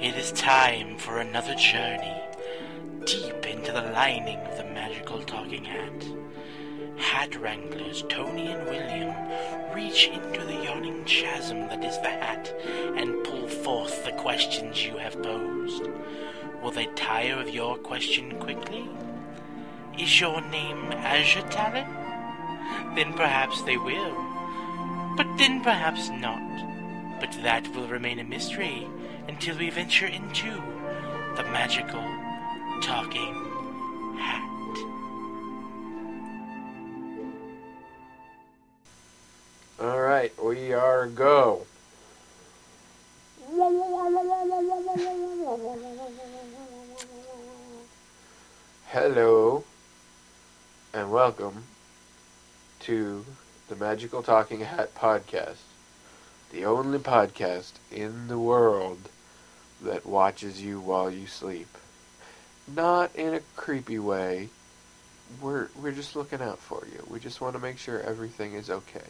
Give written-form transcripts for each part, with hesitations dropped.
It is time for another journey deep into the lining of the magical talking hat. Hat wranglers Tony and William reach into the yawning chasm that is the hat and pull forth the questions you have posed. Will they tire of your question quickly? Is your name Azure Talon? Then perhaps they will. But then perhaps not. But that will remain a mystery until we venture into the magical talking hat. Alright, we are go. Hello, and welcome to the Magical Talking Hat Podcast, the only podcast in the world that watches you while you sleep. Not in a creepy way. We're just looking out for you. We just want to make sure everything is okay.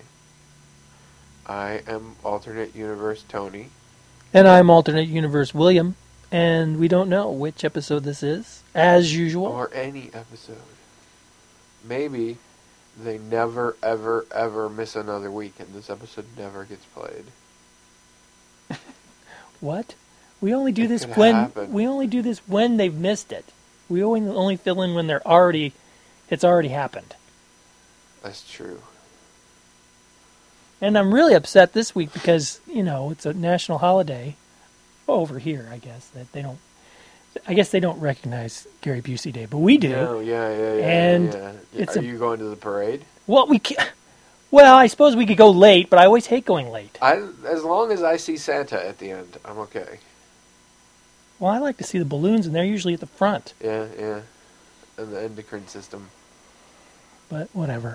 I am Alternate Universe Tony. And I'm Alternate Universe William. And we don't know which episode this is, as usual. Or any episode. Maybe they never, ever, ever miss another week and this episode never gets played. What? We only do this when they've missed it. We only fill in when it's already happened. That's true. And I'm really upset this week because, it's a national holiday over here, I guess, that they don't. I guess they don't recognize Gary Busey Day, but we do. No, yeah. And Are you going to the parade? Well, Well, I suppose we could go late, but I always hate going late. As long as I see Santa at the end, I'm okay. Well, I like to see the balloons, and they're usually at the front. Yeah. And the endocrine system. But whatever.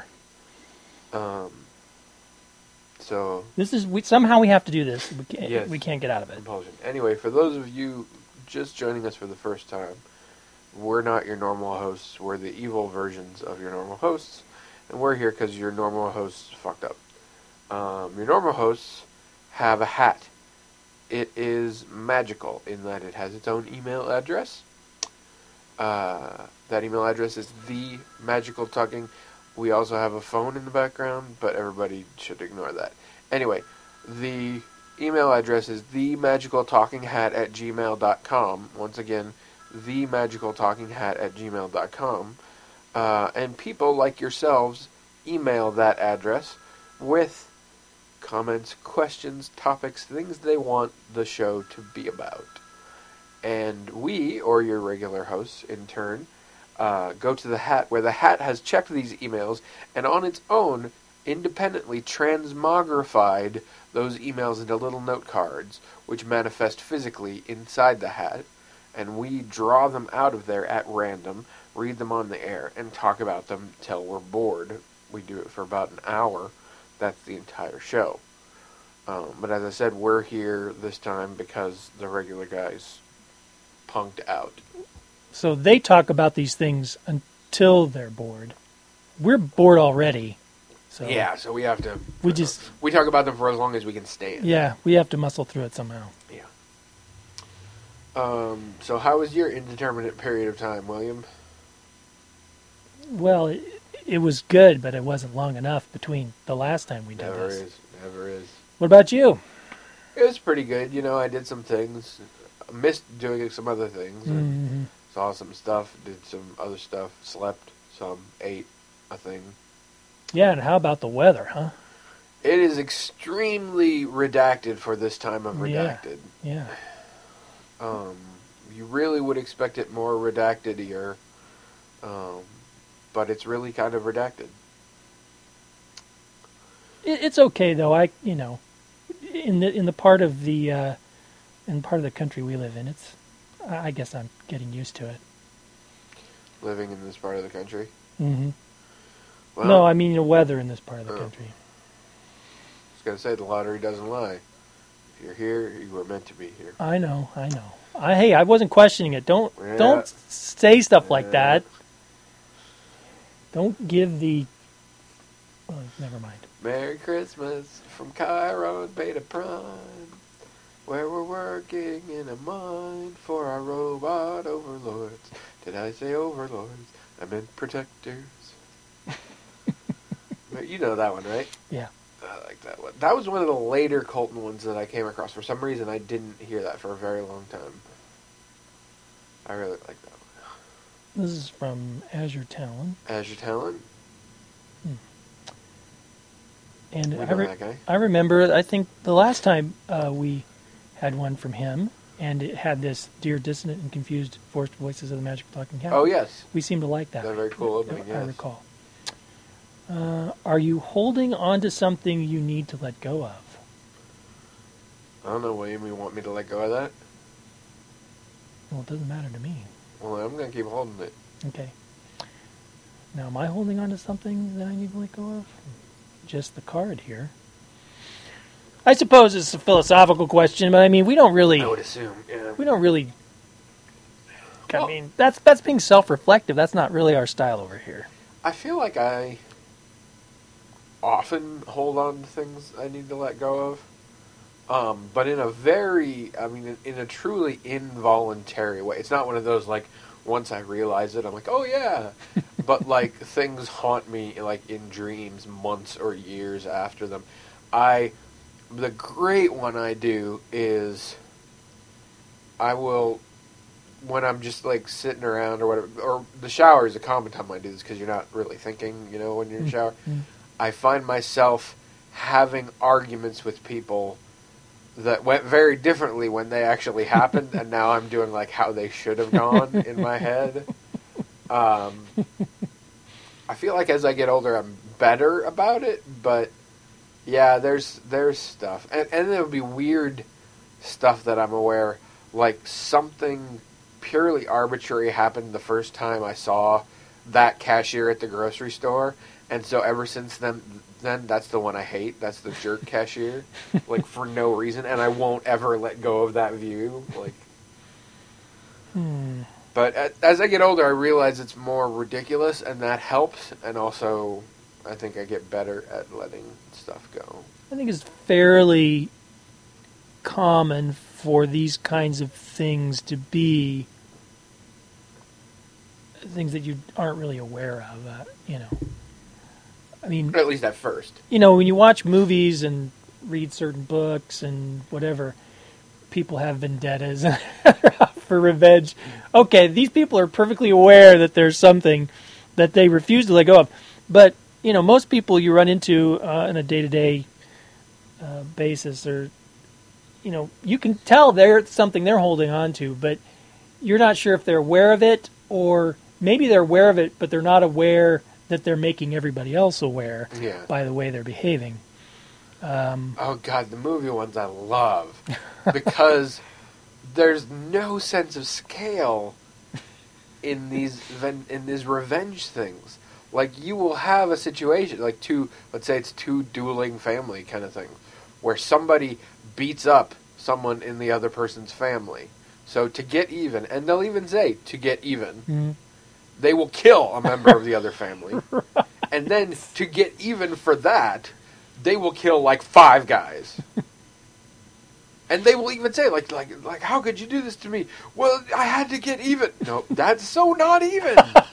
So somehow we have to do this. Yes, we can't get out of it. Compulsion. Anyway, for those of you just joining us for the first time, we're not your normal hosts. We're the evil versions of your normal hosts, and we're here because your normal hosts fucked up. Your normal hosts have a hat. It is magical in that it has its own email address. That email address is The Magical Talking. We also have a phone in the background, but everybody should ignore that. Anyway, the email address is themagicaltalkinghat@gmail.com. Once again, themagicaltalkinghat@gmail.com. And people like yourselves email that address with comments, questions, topics, things they want the show to be about. And we, or your regular hosts, in turn, go to the hat, where the hat has checked these emails and on its own independently transmogrified those emails into little note cards, which manifest physically inside the hat, and we draw them out of there at random, read them on the air, and talk about them till we're bored. We do it for about an hour. That's the entire show. But as I said, we're here this time because the regular guys punked out. So they talk about these things until they're bored. We're bored already. So yeah, so we have to... We talk about them for as long as we can stand. Yeah, we have to muscle through it somehow. Yeah. So how was your indeterminate period of time, William? Well, it was good, but it wasn't long enough between the last time we did this. Never is. What about you? It was pretty good. I did some things. I missed doing some other things. Mm-hmm. Saw some stuff, did some other stuff, slept some, ate a thing. Yeah, and how about the weather, huh? It is extremely redacted for this time of redacted. Yeah. You really would expect it more redacted-ier, but it's really kind of redacted. It's okay though. In the part of the country we live in, I guess I'm getting used to it. Living in this part of the country? Mm-hmm. Well, no, I mean the weather in this part of the country. I was going to say, the lottery doesn't lie. If you're here, you were meant to be here. I know. I wasn't questioning it. Don't say stuff like that. Don't give the... Well, never mind. Merry Christmas from Cairo and Beta Prime, where we're working in a mine for our robot overlords. Did I say overlords? I meant protectors. You know that one, right? Yeah. I like that one. That was one of the later Colton ones that I came across. For some reason, I didn't hear that for a very long time. I really like that one. This is from Azure Talon. Azure Talon? And We know that guy. I remember, I think the last time we had one from him, and it had this Dear Dissonant and Confused Forced Voices of the Magical Talking Cat. Oh, yes. We seem to like that. That's a very cool opening, I yes. recall. Are you holding on to something you need to let go of? I don't know, William. You want me to let go of that? Well, it doesn't matter to me. Well, I'm going to keep holding it. Okay. Now, am I holding on to something that I need to let go of? Just the card here. I suppose it's a philosophical question, but I mean, we don't really. I would assume, yeah. We don't really. I Well- mean, that's being self-reflective. That's not really our style over here. I feel like I often hold on to things I need to let go of. But in a very, in a truly involuntary way. It's not one of those, like, once I realize it, I'm like, oh yeah. But, like, things haunt me, like, in dreams months or years after them. The great one I do is I will, when I'm just, like, sitting around or whatever, or the shower is a common time I do this because you're not really thinking, you know, when you're in the shower. Mm. I find myself having arguments with people that went very differently when they actually happened, and now I'm doing, like, how they should have gone in my head. I feel like as I get older, I'm better about it, but yeah, there's stuff. And there would be weird stuff that I'm aware, like something purely arbitrary happened the first time I saw that cashier at the grocery store, and so ever since then that's the one I hate. That's the jerk cashier, like, for no reason, and I won't ever let go of that view. Like, But as I get older, I realize it's more ridiculous, and that helps, and also I think I get better at letting stuff go. I think it's fairly common for these kinds of things to be things that you aren't really aware of, you know. I mean, At least at first. you know, when you watch movies and read certain books and whatever, people have vendettas for revenge. Okay, these people are perfectly aware that there's something that they refuse to let go of. But, you know, most people you run into on a day-to-day basis are, you know, you can tell there's something they're holding on to, but you're not sure if they're aware of it, or maybe they're aware of it, but they're not aware that they're making everybody else aware by the way they're behaving. Oh, God, the movie ones I love. Because there's no sense of scale in these revenge things. Like, you will have a situation, like let's say it's two dueling family kind of thing, where somebody beats up someone in the other person's family. So to get even, and they'll even say, to get even, they will kill a member of the other family. Right. And then to get even for that, they will kill like 5 guys. And they will even say, like, how could you do this to me? Well, I had to get even. No, that's so not even.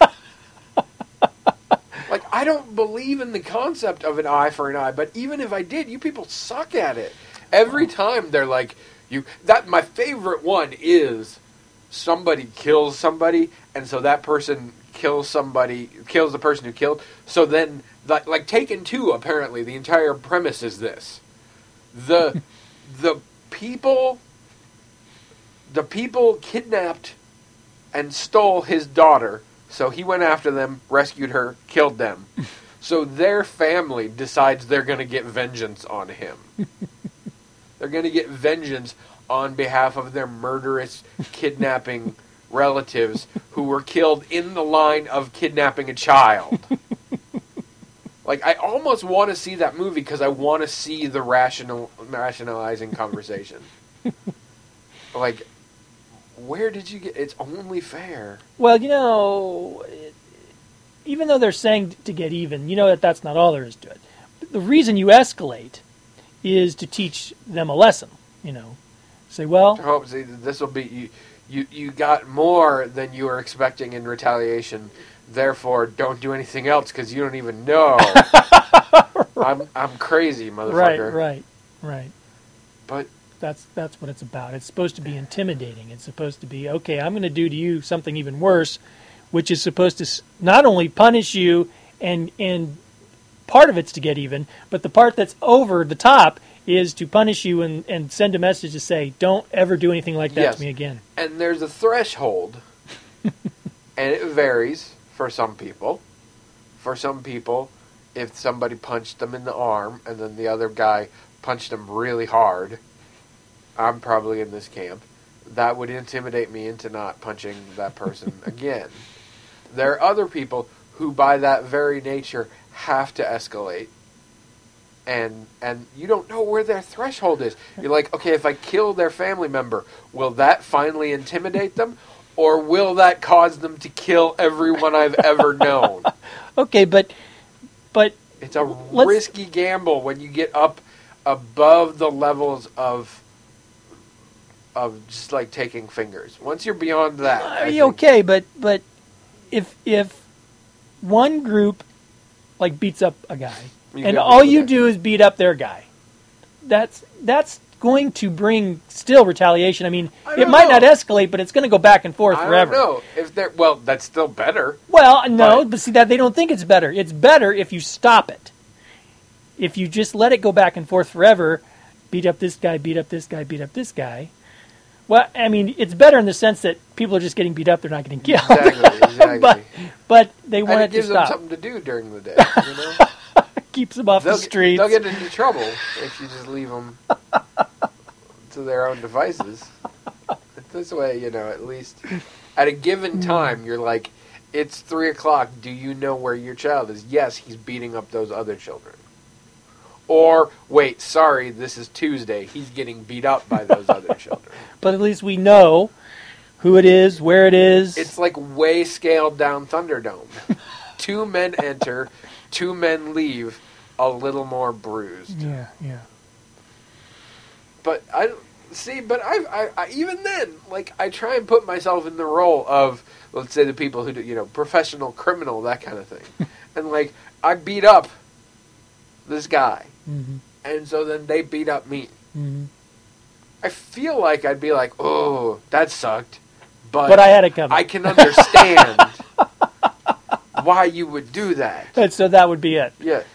Like, I don't believe in the concept of an eye for an eye, but even if I did, you people suck at it. Every time they're like, my favorite one is somebody kills somebody, and so that person kills the person who killed. So then, like Taken 2, apparently, the entire premise is this. The people kidnapped and stole his daughter, so he went after them, rescued her, killed them. So their family decides they're going to get vengeance on him. They're going to get vengeance on behalf of their murderous kidnapping relatives who were killed in the line of kidnapping a child. Like, I almost want to see that movie because I want to see the rationalizing conversation. Like, where did you get... It's only fair. Well, you know, even though they're saying to get even, you know that's not all there is to it. The reason you escalate is to teach them a lesson, you know. Say, well, Hope see, this will be you got more than you were expecting in retaliation. Therefore, don't do anything else because you don't even know. I'm crazy, motherfucker. Right. But that's what it's about. It's supposed to be intimidating. It's supposed to be, okay, I'm going to do to you something even worse, which is supposed to not only punish you and part of it's to get even, but the part that's over the top is to punish you and send a message to say, don't ever do anything like that to me again. And there's a threshold, and it varies for some people. For some people, if somebody punched them in the arm and then the other guy punched them really hard, I'm probably in this camp. That would intimidate me into not punching that person again. There are other people who, by that very nature, have to escalate. And you don't know where their threshold is. You're like, okay, if I kill their family member, will that finally intimidate them? Or will that cause them to kill everyone I've ever known? Okay, but it's a risky gamble when you get up above the levels of just like taking fingers. Once you're beyond that, okay, but if one group like beats up a guy, and all you do is beat up their guy, that's going to bring still retaliation. I mean, it might not escalate, but it's going to go back and forth forever. I don't know if they're that's still better. Well, no, but see that they don't think it's better. It's better if you stop it. If you just let it go back and forth forever, beat up this guy, beat up this guy, beat up this guy. Well, I mean, it's better in the sense that people are just getting beat up; they're not getting killed. Exactly. but they want it to stop. It gives them something to do during the day. You know? Keeps them off the streets. They'll get into trouble if you just leave them to their own devices. This way, you know, at least at a given time, you're like, it's 3:00. Do you know where your child is? Yes, he's beating up those other children. Or, wait, sorry, this is Tuesday. He's getting beat up by those other children. But at least we know who it is, where it is. It's like way scaled down Thunderdome. 2 men enter, 2 men leave, a little more bruised. Yeah. But I even then, like, I try and put myself in the role of, let's say, the people who do, you know, professional criminal, that kind of thing. And, like, I beat up this guy. Mm-hmm. And so then they beat up me. Mm-hmm. I feel like I'd be like, oh, that sucked. But I had it coming. I can understand why you would do that. And so that would be it. Yeah.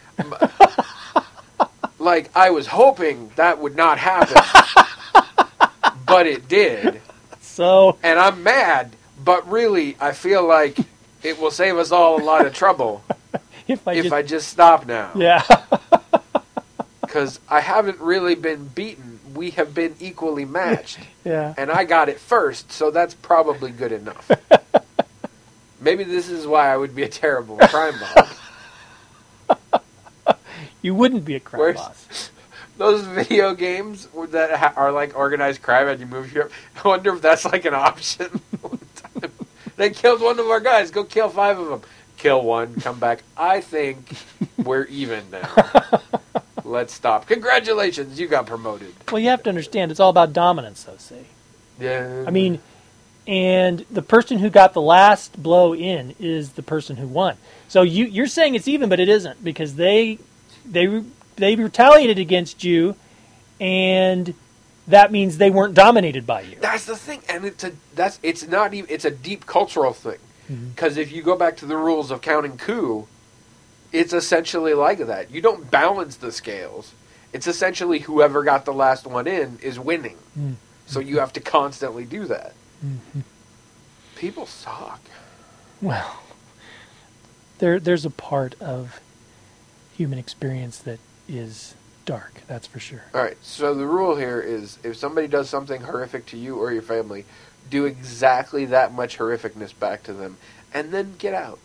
Like, I was hoping that would not happen. But it did. So. And I'm mad, but really, I feel like it will save us all a lot of trouble if I just stop now. Yeah. Because I haven't really been beaten. We have been equally matched. Yeah. And I got it first, so that's probably good enough. Maybe this is why I would be a terrible crime boss. You wouldn't be a crime boss. Those video games that are like organized crime and you move your... I wonder if that's like an option. They killed one of our guys. Go kill 5 of them. Kill one. Come back. I think we're even now. Let's stop. Congratulations. You got promoted. Well, you have to understand, it's all about dominance, though, see? Yeah. I mean, and the person who got the last blow in is the person who won. So you're saying it's even, but it isn't, because they retaliated against you, and that means they weren't dominated by you. That's the thing, and it's a deep cultural thing. Because if you go back to the rules of counting coup, it's essentially like that. You don't balance the scales. It's essentially whoever got the last one in is winning. Mm-hmm. So you have to constantly do that. Mm-hmm. People suck. Well, there's a part of human experience that is dark, that's for sure. All right, so the rule here is if somebody does something horrific to you or your family, do exactly that much horrificness back to them, and then get out.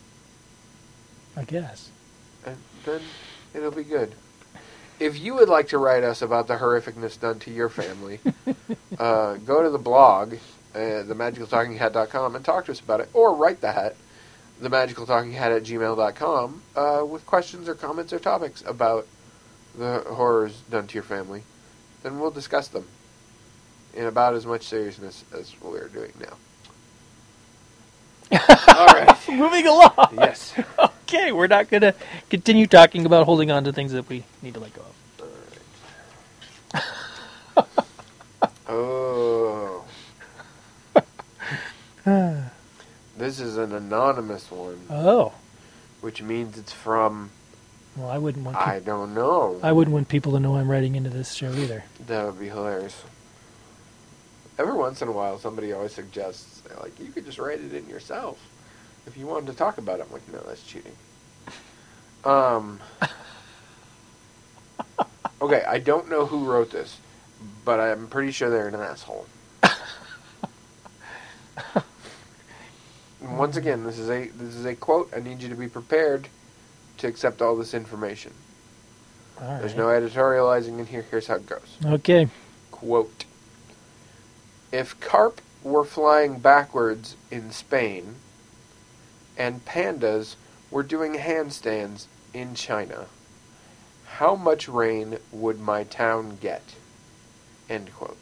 I guess. And then it'll be good. If you would like to write us about the horrificness done to your family, go to the blog, themagicaltalkinghat.com, and talk to us about it. Or write the hat, themagicaltalkinghat@gmail.com, with questions or comments or topics about the horrors done to your family. Then we'll discuss them. in about as much seriousness as we're doing now. All right. Moving along. Yes. Okay, we're not going to continue talking about holding on to things that we need to let go of. Oh. This is an anonymous one, Oh. which means it's from, Well, I wouldn't want I don't know. I wouldn't want people to know I'm writing into this show either. That would be hilarious. Every once in a while, somebody always suggests, like, you could just write it in yourself if you wanted to talk about it. I'm like, no, that's cheating. Okay, I don't know who wrote this, but I'm pretty sure they're an asshole. And once again, this is a quote. I need you to be prepared to accept all this information. All right. There's no editorializing in here. Here's how it goes. Okay. Quote, if carp were flying backwards in Spain and pandas were doing handstands in China, how much rain would my town get? End quote.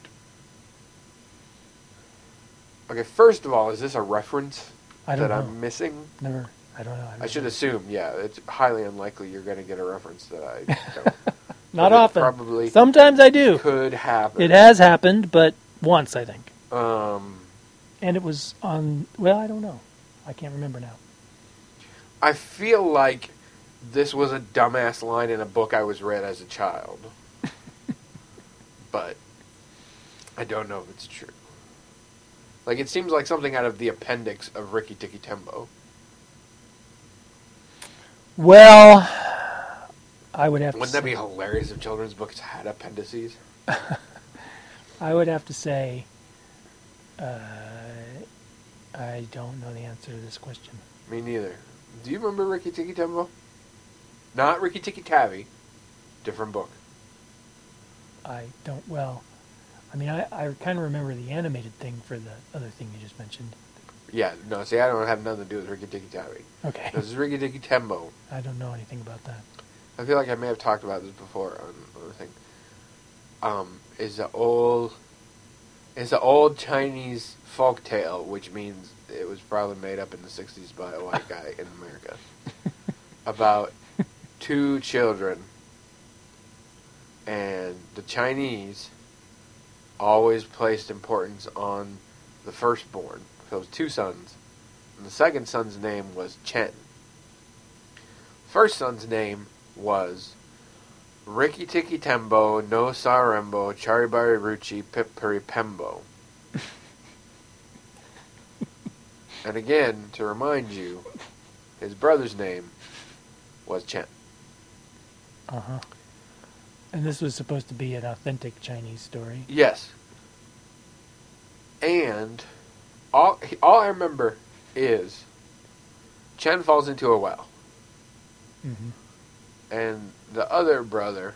Okay, first of all, is this a reference I don't that know. I'm missing? Never. I don't know. I should assume, yeah. It's highly unlikely you're going to get a reference that I don't. Not But it often. probably Sometimes I do. could happen. It has happened, but once, I think. And it was on, well, I don't know. I can't remember now. I feel like this was a dumbass line in a book I was read as a child. But I don't know if it's true. Like, it seems like something out of the appendix of Rikki Tikki Tembo. Well, I would have to Wouldn't that be hilarious if children's books had appendices? I would have to say, I don't know the answer to this question. Me neither. Do you remember Rikki Tikki Tembo? Not Rikki Tikki Tavi. Different book. I don't, well, I mean, I kind of remember the animated thing for the other thing you just mentioned. Yeah, no, see, I don't have nothing to do with Rikki Tikki Tavi. Okay. This is Rikki Tikki Tembo. I don't know anything about that. I feel like I may have talked about this before on the thing. Is the old Chinese folk tale, which means it was probably made up in the 60s by a white guy in America, about two children, and the Chinese always placed importance on the firstborn. So it was two sons, and the second son's name was Chen. First son's name was Rikki Tikki Tembo, No Sarembo, Charibari Ruchi, Pipuri Pembo. And again, to remind you, his brother's name was Chen. Uh-huh. And this was supposed to be an authentic Chinese story. Yes. And all I remember is Chen falls into a well. Mm-hmm. And the other brother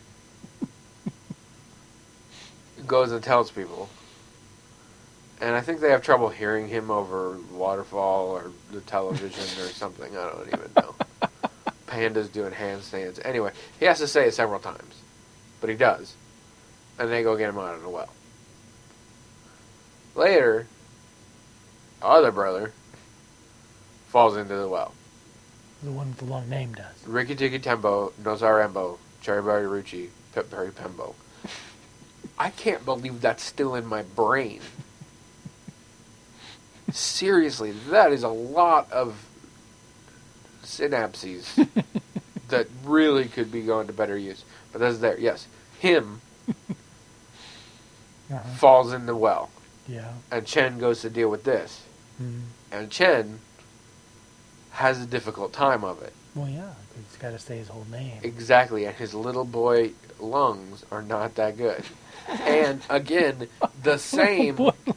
goes and tells people. And I think they have trouble hearing him over waterfall or the television or something. I don't even know. Pandas doing handstands. Anyway, he has to say it several times. But he does. And they go get him out of the well. Later, the other brother falls into the well. The one with the long name does. Rikki Tikki Tembo, Nozarembo, Charibari Ruchi, Pipuri Pembo. I can't believe that's still in my brain. Seriously, that is a lot of synapses that really could be going to better use. But that's there, yes. Him falls in the well. Yeah. And Chen goes to deal with this. Mm. And Chen has a difficult time of it. Well, yeah, he's got to say his whole name. Exactly, and his little boy lungs are not that good. And again, the same.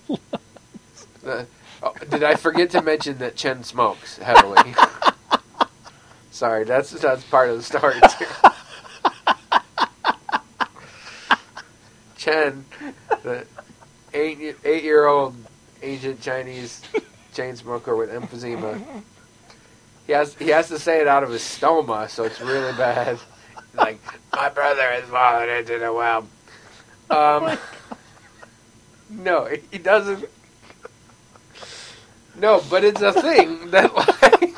Did I forget to mention that Chen smokes heavily? Sorry, that's part of the story too. Chen, the 8-year-old ancient Chinese chain smoker with emphysema. He has to say it out of his stoma, so it's really bad. Like, my brother has fallen into the well. No, he doesn't. No, but it's a thing that like.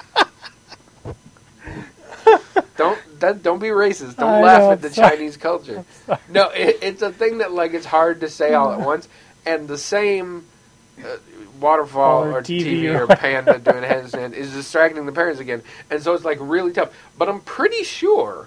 Don't be racist. Don't laugh at the Chinese culture. No, it's a thing that like it's hard to say all at once, and the same waterfall or TV or panda doing handstand is distracting the parents again, and so it's like really tough. But I'm pretty sure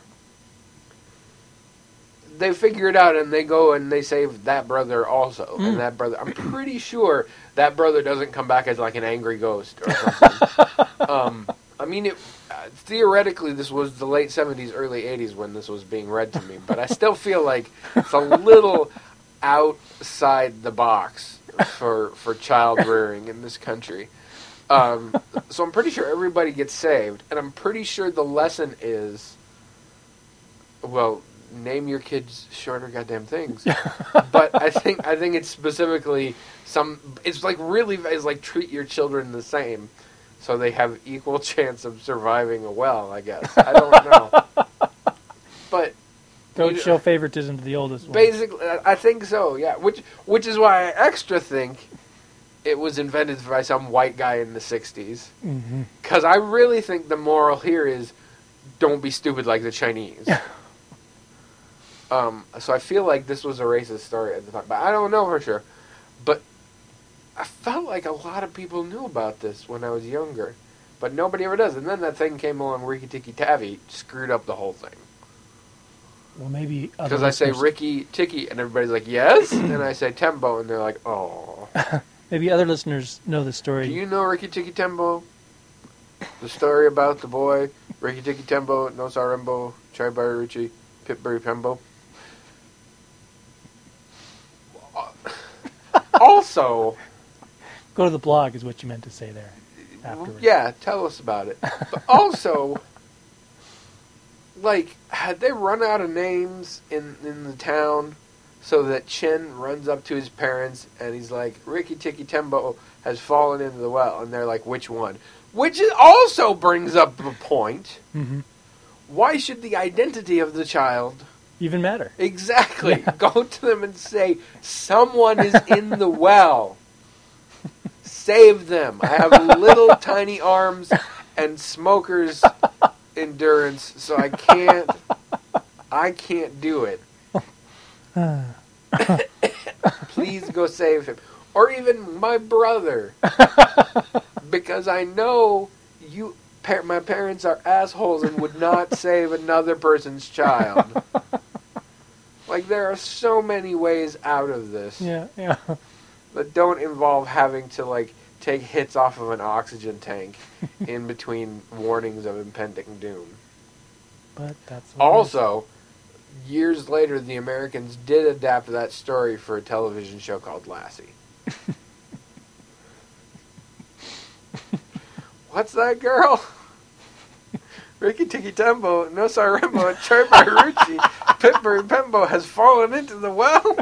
they figure it out and they go and they save that brother also, and that brother. I'm pretty sure that brother doesn't come back as like an angry ghost or something. I mean, theoretically, this was the late 70s, early 80s when this was being read to me, but I still feel like it's a little outside the box for child rearing in this country. So I'm pretty sure everybody gets saved, and I'm pretty sure the lesson is, well, name your kids shorter goddamn things. But I think it's specifically it's like treat your children the same. So they have equal chance of surviving a well, I guess. I don't know. But don't show favoritism to the oldest one. Basically, I think so, yeah. Which is why I extra think it was invented by some white guy in the 60s. Because I really think the moral here is don't be stupid like the Chinese. So I feel like this was a racist story at the time. But I don't know for sure. But I felt like a lot of people knew about this when I was younger, but nobody ever does. And then that thing came along, Ricky Tikki Tavi, screwed up the whole thing. Well, maybe because I say Ricky Tikki, and everybody's like, yes, and I say Tembo, and they're like, oh. Maybe other listeners know the story. Do you know Ricky Tikki Tembo? The story about the boy, Ricky Tikki Tembo, No Sarembo, Chai Baruchi, Pitbury Pembo. Also... Go to the blog is what you meant to say there. Afterwards. Yeah, tell us about it. But also, like, had they run out of names in the town so that Chen runs up to his parents and he's like, Ricky Tikki Tembo has fallen into the well. And they're like, which one? Which also brings up the point. Why should the identity of the child even matter? Exactly. Yeah. Go to them and say, someone is in the well. Save them. I have little tiny arms and smoker's endurance, so I can't do it. Please go save him. Or even my brother. Because I know my parents are assholes and would not save another person's child. Like, there are so many ways out of this. Yeah. That don't involve having to, like, take hits off of an oxygen tank in between warnings of impending doom. But that's also, years later, the Americans did adapt that story for a television show called Lassie. What's that girl? Ricky Tikki Tembo, No Sarembo, and Chai Baruchi, Pitbury Pembo has fallen into the well.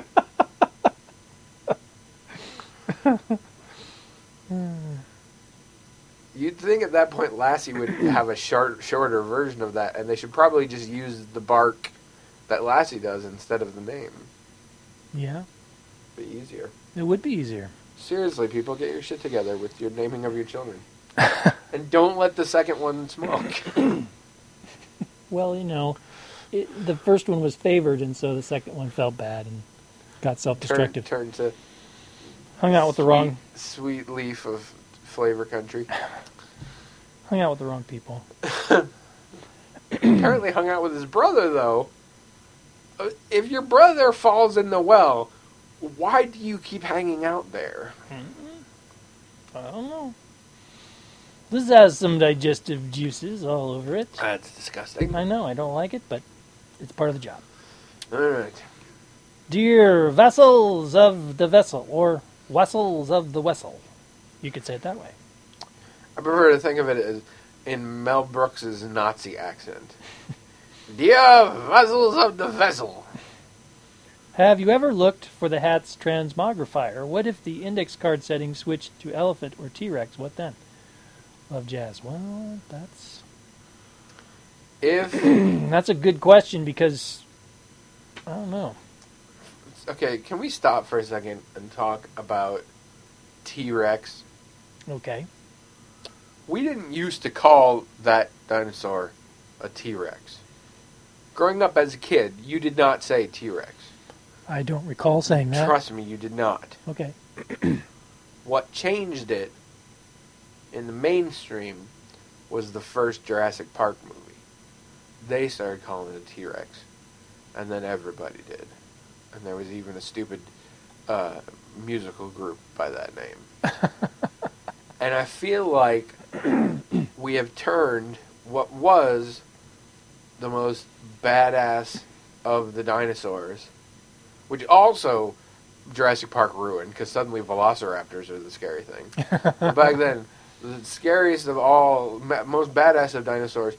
You'd think at that point Lassie would have a shorter version of that, and they should probably just use the bark that Lassie does instead of the name. Yeah. Be easier. It would be easier. Seriously, people, get your shit together with your naming of your children. And don't let the second one smoke. Well, the first one was favored, and so the second one felt bad and got self-destructive. Turned to... Hung out with the wrong... Sweet leaf of flavor country. Hung out with the wrong people. Apparently hung out with his brother, though. If your brother falls in the well, why do you keep hanging out there? I don't know. This has some digestive juices all over it. That's disgusting. I know, I don't like it, but it's part of the job. All right. Dear vessels of the vessel, or vessels of the vessel. You could say it that way. I prefer to think of it as in Mel Brooks's Nazi accent. Dear vessels of the vessel. Have you ever looked for the hat's transmogrifier? What if the index card setting switched to elephant or T-Rex? What then? Love Jazz. Well, that's... If... That's a good question because... I don't know. Okay, can we stop for a second and talk about T-Rex? Okay. We didn't used to call that dinosaur a T-Rex. Growing up as a kid, you did not say T-Rex. I don't recall saying that. Trust me, you did not. Okay. What changed it in the mainstream was the first Jurassic Park movie. They started calling it a T-Rex, and then everybody did. And there was even a stupid musical group by that name. And I feel like we have turned what was the most badass of the dinosaurs, which also Jurassic Park ruined, because suddenly velociraptors are the scary thing. But back then, the scariest of all, most badass of dinosaurs,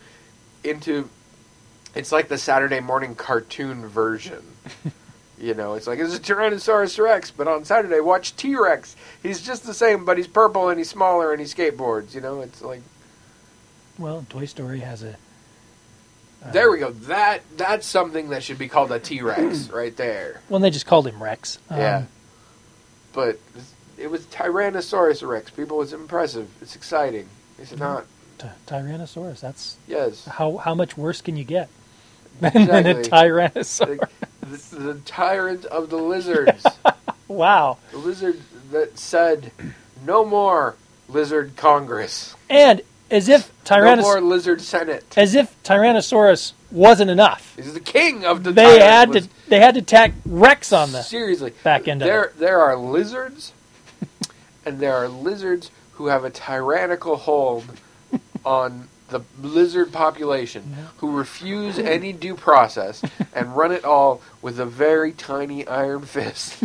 it's like the Saturday morning cartoon version. You know, it's like, it's a Tyrannosaurus Rex, but on Saturday, watch T-Rex. He's just the same, but he's purple and he's smaller and he skateboards, you know? It's like... Well, Toy Story has a... there we go. That's something that should be called a T-Rex right there. Well, they just called him Rex. Yeah. But it was Tyrannosaurus Rex. People, it's impressive. It's exciting. Is it not? Tyrannosaurus. That's... Yes. How much worse can you get Exactly. than a Tyrannosaurus? The tyrant of the lizards. Wow. The lizard that said, no more lizard Congress. And as if No more lizard Senate. Tyrannosaurus wasn't enough. He's the king of the They tyrant. had to tack Rex on the Seriously. back end of it. There are lizards, and there are lizards who have a tyrannical hold on the lizard population, who refuse any due process and run it all with a very tiny iron fist.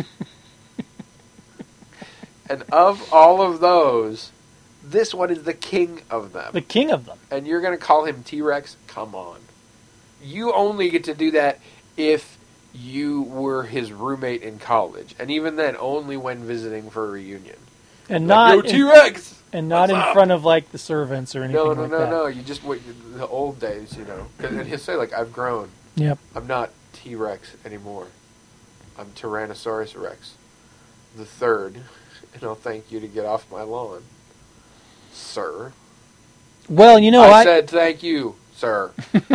And of all of those, this one is the king of them. The king of them. And you're going to call him T-Rex? Come on. You only get to do that if you were his roommate in college. And even then, only when visiting for a reunion. And like, not yo, T-Rex! And not in front of, like, the servants or anything like that. No. You just wait. The old days, you know. And he'll say, like, I've grown. Yep. I'm not T-Rex anymore. I'm Tyrannosaurus Rex the third. And I'll thank you to get off my lawn, sir. Well, you know, I said thank you, sir.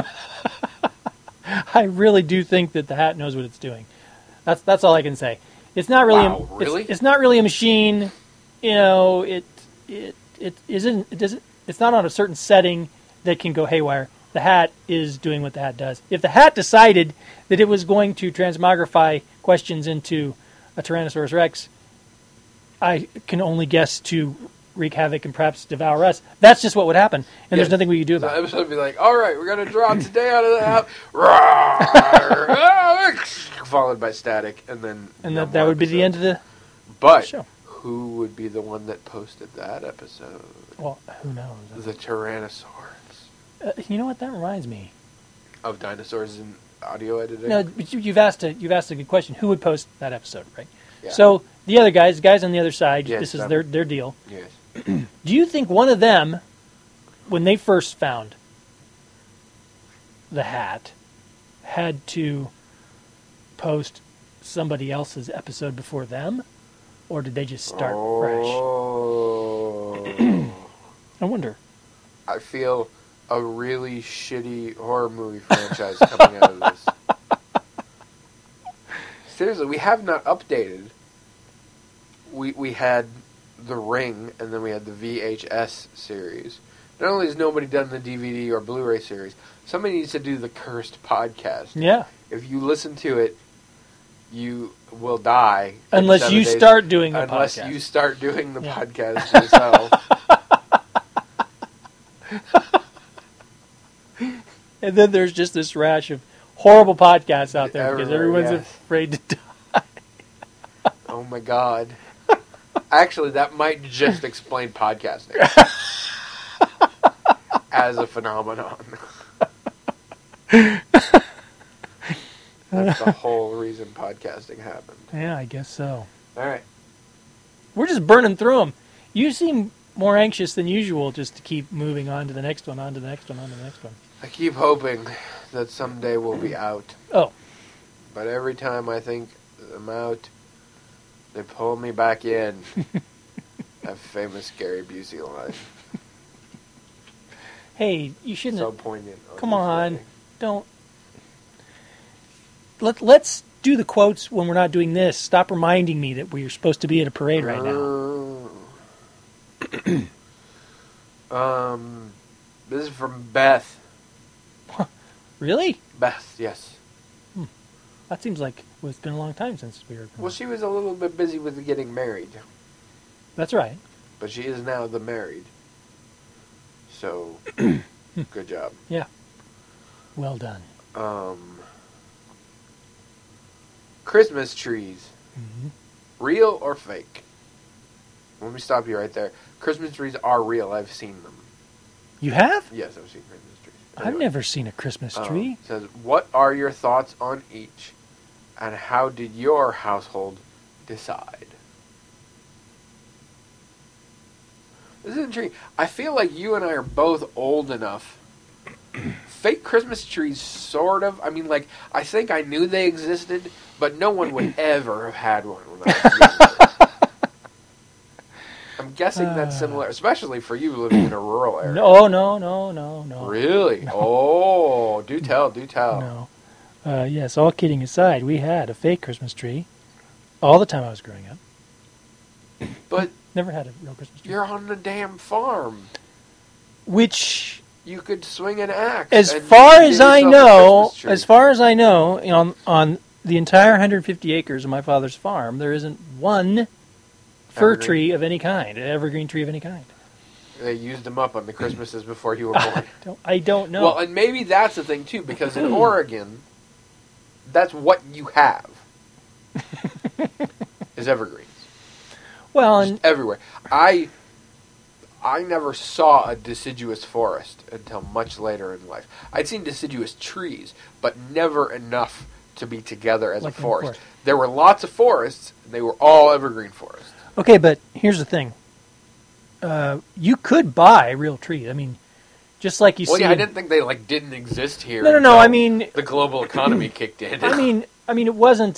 I really do think that the hat knows what it's doing. That's all I can say. It's not really. Wow, really? It's not really a machine. You know, it isn't. It doesn't. It's not on a certain setting that can go haywire. The hat is doing what the hat does. If the hat decided that it was going to transmogrify questions into a Tyrannosaurus Rex, I can only guess to wreak havoc and perhaps devour us. That's just what would happen, and there's nothing we could do about it. The episode would be like, all right, we're going to draw today out of the app, followed by static, and then... And that would be the end of the show. Who would be the one that posted that episode? Well, who knows? The Tyrannosaurus. You know what? That reminds me. Of dinosaurs in audio editing? No, but you've asked a good question. Who would post that episode, right? Yeah. So the other guys on the other side, yes, this is their deal. Yes. Do you think one of them, when they first found the hat, had to post somebody else's episode before them? Or did they just start fresh? I wonder. I feel a really shitty horror movie franchise coming out of this. Seriously, we have not updated. We had The Ring, and then we had the VHS series. Not only has nobody done the DVD or Blu-ray series, somebody needs to do the Cursed podcast. Yeah. If you listen to it, you will die. Unless you start doing the podcast. Unless you start doing the podcast yourself. And then there's just this rash of horrible podcasts out there because everyone's afraid to die. Oh my God. Actually, that might just explain podcasting as a phenomenon. That's the whole reason podcasting happened. Yeah, I guess so. All right. We're just burning through them. You seem more anxious than usual just to keep moving on to the next one, on to the next one, on to the next one. I keep hoping that someday we'll be out. Oh. But every time I think I'm out. They pull me back in. That famous Gary Busey line. Hey, you shouldn't So have... poignant. Come on. Don't... Let's do the quotes when we're not doing this. Stop reminding me that we're supposed to be at a parade right now. This is from Beth. Really? Beth, yes. That seems like it's been a long time since we were... Well, she was a little bit busy with getting married. That's right. But she is now the married. So, good job. Yeah. Well done. Christmas trees. Mm-hmm. Real or fake? Let me stop you right there. Christmas trees are real. I've seen them. You have? Yes, I've seen Christmas trees. I've never seen a Christmas tree. It says, what are your thoughts on each? And how did your household decide? This is intriguing. I feel like you and I are both old enough. Fake Christmas trees, sort of. I mean, like, I think I knew they existed, but no one would ever have had one when I was younger. I'm guessing that's similar, especially for you living in a rural area. No. Really? No. Oh, do tell. No. Yes, all kidding aside, we had a fake Christmas tree all the time I was growing up. But never had a real Christmas tree. you're on a damn farm. Which, You could swing an axe. as and far get as I yourself a know, Christmas tree. on the entire 150 acres of my father's farm, there isn't one fir Evergreen. tree of any kind, an evergreen tree of any kind. They used them up on the Christmases before you were born. I don't know. Well, and maybe that's the thing, too, because in Oregon, that's what you have. Is evergreens. well, Just and everywhere. I never saw a deciduous forest until much later in life. I'd seen deciduous trees, but never enough to be together as Like a in a forest. forest. There were lots of forests, and they were all evergreen forests. okay, but here's the thing. You could buy real trees. I mean, just like you Well, see. yeah, I didn't think they didn't exist here. No. until I mean, the global economy kicked in. I mean, it wasn't.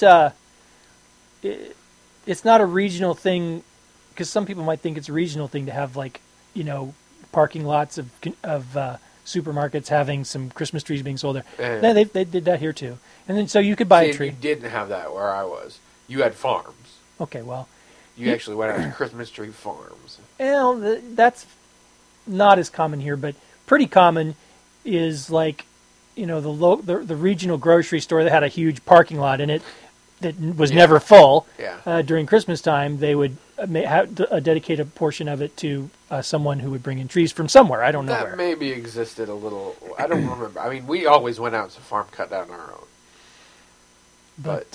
It's not a regional thing, because some people might think it's a regional thing to have, like, parking lots of supermarkets having some Christmas trees being sold there. Yeah. No, they did that here too, and then so you could buy See, a tree. You didn't have that where I was. You had farms. Okay, well, You actually went out to Christmas tree farms. that's not as common here, but pretty common is, like, the regional grocery store that had a huge parking lot in it that was never full. Yeah. During Christmas time, they would dedicate a portion of it to someone who would bring in trees from somewhere. I don't know That where. maybe existed a little. I don't remember. I mean, we always went out to farm cut down our own. But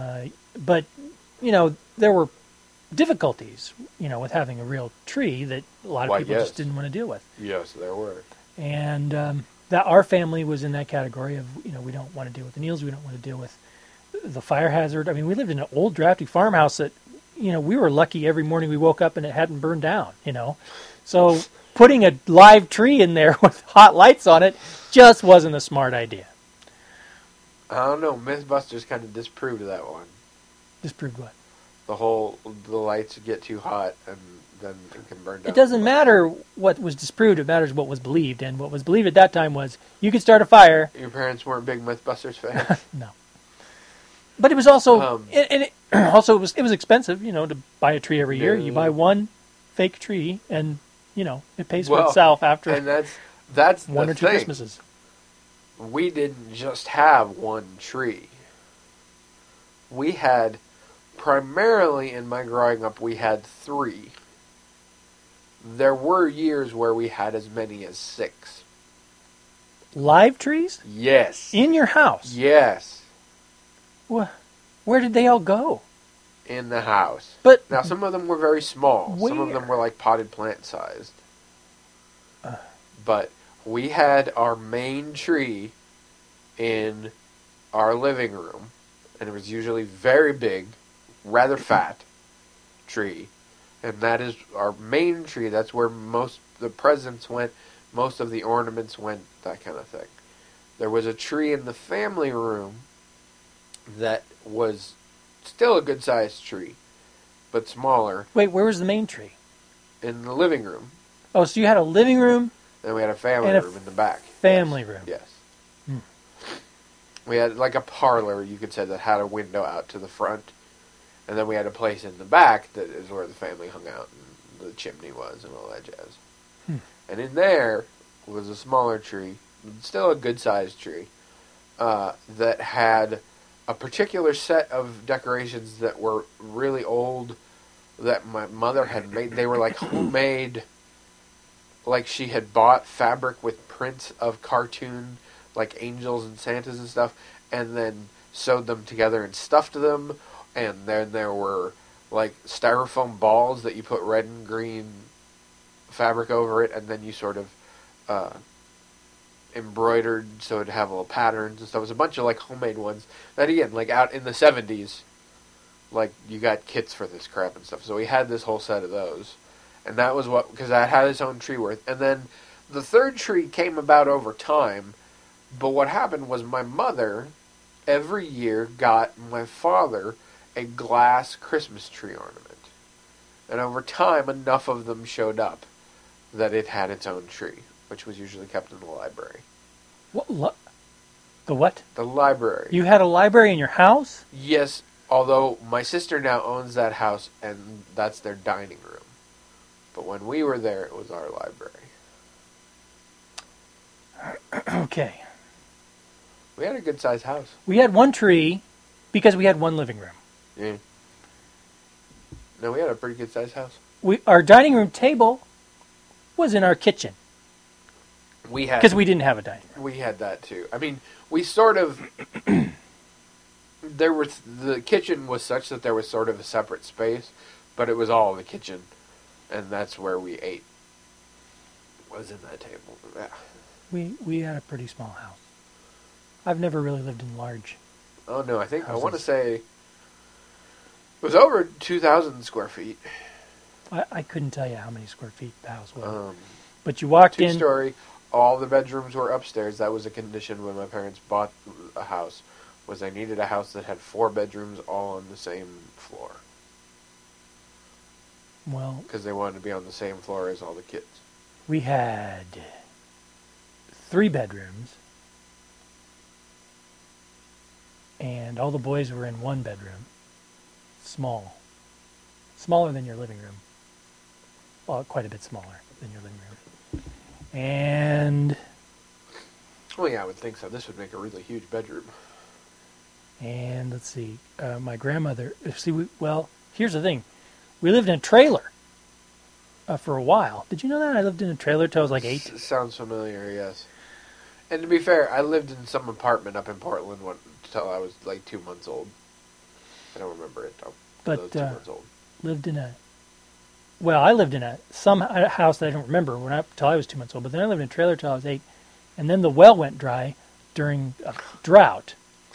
there were difficulties, with having a real tree that a lot of Why, people yes. just didn't want to deal with. Yes, there were. And that our family was in that category of, we don't want to deal with the Neils, we don't want to deal with the fire hazard. I mean, we lived in an old, drafty farmhouse that, we were lucky every morning we woke up and it hadn't burned down, So putting a live tree in there with hot lights on it just wasn't a smart idea. I don't know. Mythbusters kind of disproved that one. Disproved what? The lights get too hot and then it can burn down. It doesn't matter what was disproved, it matters what was believed. And what was believed at that time was you could start a fire. Your parents weren't big Mythbusters fans? No. But it was also, it was expensive, to buy a tree every year. You buy one fake tree, and it pays for itself after and that's one the or two thing. Christmases. We didn't just have one tree. We had, primarily in my growing up, we had 3. There were years where we had as many as 6. Live trees Yes. in your house. Yes. Where did they all go? In the house. But Now, some of them were very small. Some of Where? them were like potted plant sized. But we had our main tree in our living room, and it was usually very big, rather fat tree. And that is our main tree. That's where most the presents went, most of the ornaments went, that kind of thing. There was a tree in the family room that was still a good-sized tree, but smaller, Wait, where was the main tree? in the living room. Oh, so you had a living room, Then we had a family And a room in the back. family Yes. room. Yes. Hmm. We had like a parlor, you could say, that had a window out to the front. And then we had a place in the back that is where the family hung out and the chimney was and all that jazz. Hmm. And in there was a smaller tree, still a good-sized tree, that had a particular set of decorations that were really old that my mother had made. They were like homemade, like she had bought fabric with prints of cartoon, like angels and Santas and stuff, and then sewed them together and stuffed them. And then there were like styrofoam balls that you put red and green fabric over it, and then you sort of embroidered so it'd have little patterns and stuff. It was a bunch of like homemade ones that, again, like out in the 70s, like you got kits for this crap and stuff. So we had this whole set of those, and that was what, because I had its own tree worth. And then the third tree came about over time, but what happened was my mother every year got my father a glass Christmas tree ornament. And over time, enough of them showed up that it had its own tree, which was usually kept in the library. What? The what? The library. You had a library in your house? Yes, although my sister now owns that house, and that's their dining room. But when we were there, it was our library. Okay. We had a good-sized house. We had one tree because we had one living room. Yeah. No, we had a pretty good-sized house. Our dining room table was in our kitchen We had because we didn't have a dining room. We had that too. I mean, we sort of the kitchen was such that there was sort of a separate space, but it was all the kitchen, and that's where we ate. Was in that table. Yeah. We had a pretty small house. I've never really lived in large. Oh no, I think I houses. want to say it was over 2,000 square feet. I couldn't tell you how many square feet the house was. But you Two walked in. story. All the bedrooms were upstairs. That was a condition when my parents bought a house. Was they needed a house that had 4 bedrooms all on the same floor Well, because they wanted to be on the same floor as all the kids. we had 3 bedrooms, and all the boys were in 1 bedroom. Smaller than your living room. Well, quite a bit smaller than your living room. And Well, yeah, I would think so. This would make a really huge bedroom. let's see, my grandmother. Here's the thing: we lived in a trailer for a while. Did you know that I lived in a trailer till I was like 8? Sounds familiar, yes. And to be fair, I lived in some apartment up in Portland until I was like 2 months old. I don't remember it though. But I was 2 months old. I lived in some house that I don't remember till I was 2 months old. But then I lived in a trailer till I was 8, and then the well went dry during a drought.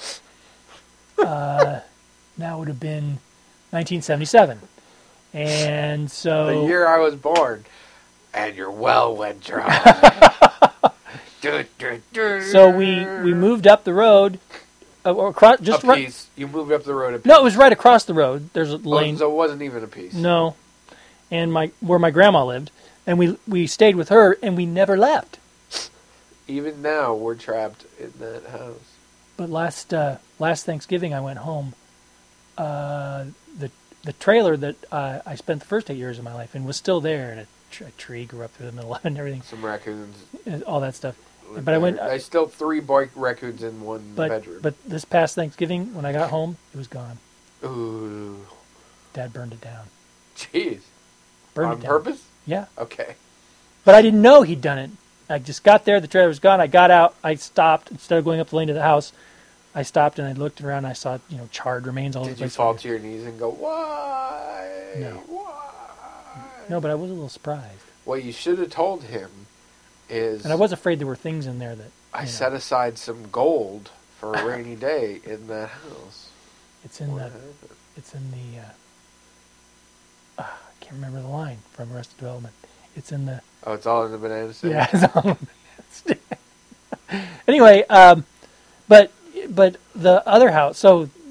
That would have been 1977, and so The year I was born, and your well went dry. So we moved up the road, across just a right. piece. You moved up the road a piece. No, it was right across the road. There's a lane. So it wasn't even a piece. No, and where my grandma lived, and we stayed with her, and we never left. Even now, we're trapped in that house. But last Thanksgiving, I went home. The trailer that I spent the first 8 years of my life in was still there, and a tree grew up through the middle of it and everything, Some raccoons. and all that stuff. lived But I there. went. I still 3 boy raccoons in one bedroom. But this past Thanksgiving, when I got home, it was gone. Ooh, Dad burned it down. jeez. Burned On it down. purpose? Yeah. Okay. But I didn't know he'd done it. I just got there. The trailer was gone. I got out. I stopped. Instead of going up the lane to the house, I stopped and I looked around. And I saw, charred remains all over the Did you place. fall to your knees and go, why? No. Why? No, but I was a little surprised. What you should have told him is, And I was afraid there were things in there that I set aside some gold for a rainy day in that house. it's in What the. happened? It's in the. I can't remember the line from Arrested Development. It's in the. Oh, it's all in the banana stand? Yeah. It's all in the anyway, but the other house. So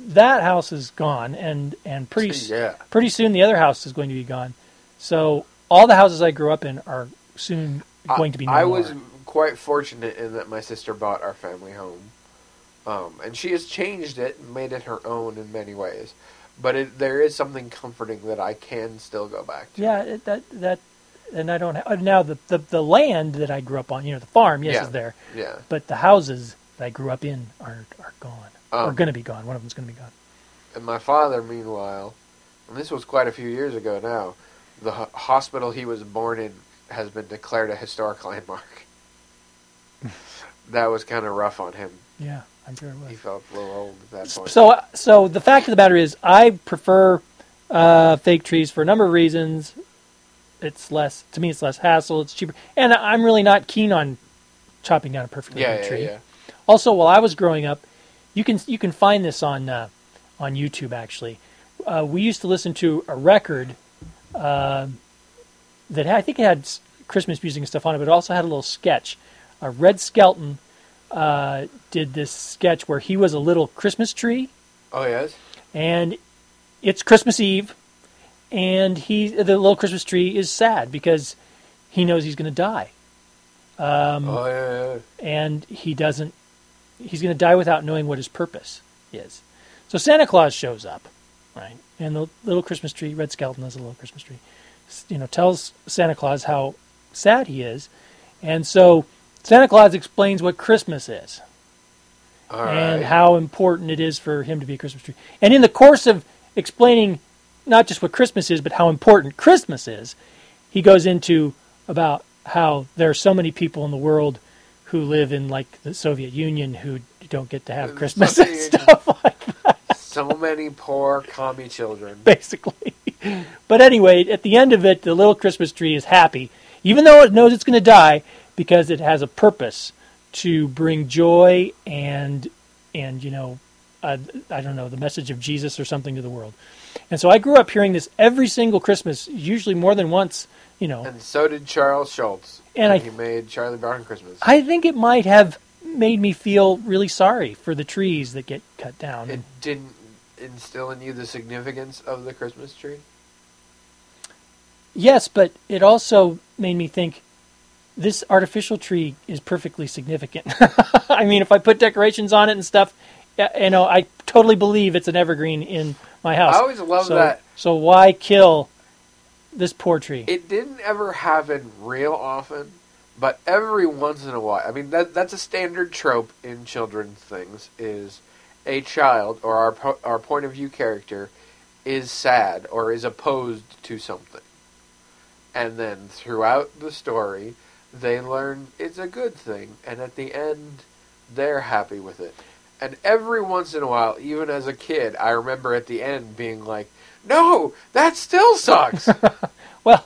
that house is gone, and pretty soon the other house is going to be gone. So all the houses I grew up in are soon going to be no more. I was quite fortunate in that my sister bought our family home, and she has changed it and made it her own in many ways. But there is something comforting that I can still go back to. Yeah, and I don't have now the land that I grew up on. The farm, yes, is there. Yeah. But the houses that I grew up in are gone. Or going to be gone. One of them's going to be gone. And my father, meanwhile, and this was quite a few years ago now, the hospital he was born in has been declared a historic landmark. That was kind of rough on him. Yeah, I'm sure it was. He felt a little old at that point. So the fact of the matter is, I prefer fake trees for a number of reasons. It's less hassle. It's cheaper, and I'm really not keen on chopping down a perfectly good tree. Yeah. Also, while I was growing up, you can find this on YouTube. Actually, we used to listen to a record that I think it had Christmas music and stuff on it, but it also had a little sketch. Red Skelton did this sketch where he was a little Christmas tree. Oh yes. And it's Christmas Eve, and the little Christmas tree is sad because he knows he's going to die. And he doesn't. He's going to die without knowing what his purpose is. So Santa Claus shows up, right? And the little Christmas tree, Red Skelton is a little Christmas tree, tells Santa Claus how sad he is. And so Santa Claus explains what Christmas is. And how important it is for him to be a Christmas tree. And in the course of explaining not just what Christmas is, but how important Christmas is, he goes into about how there are so many people in the world who live in, like, the Soviet Union who don't get to have Christmas and stuff like that. So many poor commie children. Basically. But anyway, at the end of it, the little Christmas tree is happy, even though it knows it's going to die, because it has a purpose to bring joy and I don't know, the message of Jesus or something to the world. And so I grew up hearing this every single Christmas, usually more than once, And so did Charles Schultz. And he made Charlie Brown Christmas. I think it might have made me feel really sorry for the trees that get cut down. It didn't instill in you the significance of the Christmas tree? Yes, but it also made me think, this artificial tree is perfectly significant. I mean, if I put decorations on it and stuff, I totally believe it's an evergreen in my house. I always love that. So why kill this poor tree? It didn't ever happen real often, but every once in a while. I mean, that's a standard trope in children's things, is a child or our point of view character is sad or is opposed to something. And then throughout the story, they learn it's a good thing, and at the end, they're happy with it. And every once in a while, even as a kid, I remember at the end being like, no, that still sucks! Well,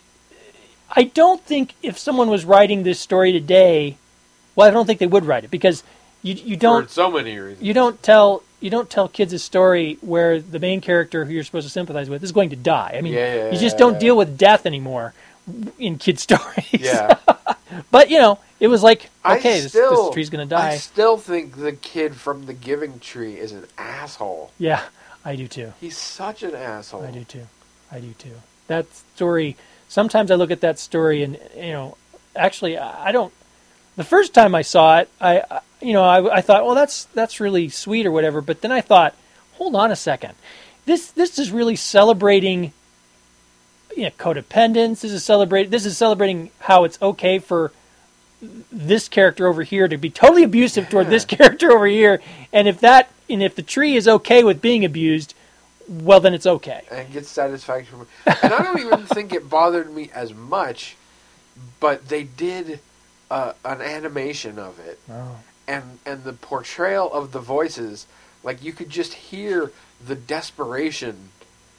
I don't think if someone was writing this story today, I don't think they would write it, because you don't... For so many reasons. You don't tell kids a story where the main character who you're supposed to sympathize with is going to die. I mean, you just don't deal with death anymore in kid stories. Yeah. But, it was like, okay, this tree's going to die. I still think the kid from The Giving Tree is an asshole. Yeah, I do too. He's such an asshole. I do too. That story, sometimes I look at that story and, actually, I don't... The first time I saw it, I thought, well, that's really sweet or whatever. But then I thought, hold on a second, this is really celebrating codependence. This is celebrating how it's okay for this character over here to be totally abusive toward this character over here. And if the tree is okay with being abused, well, then it's okay. And gets satisfaction from it. And I don't even think it bothered me as much, but they did an animation of it. Oh. And the portrayal of the voices, like you could just hear the desperation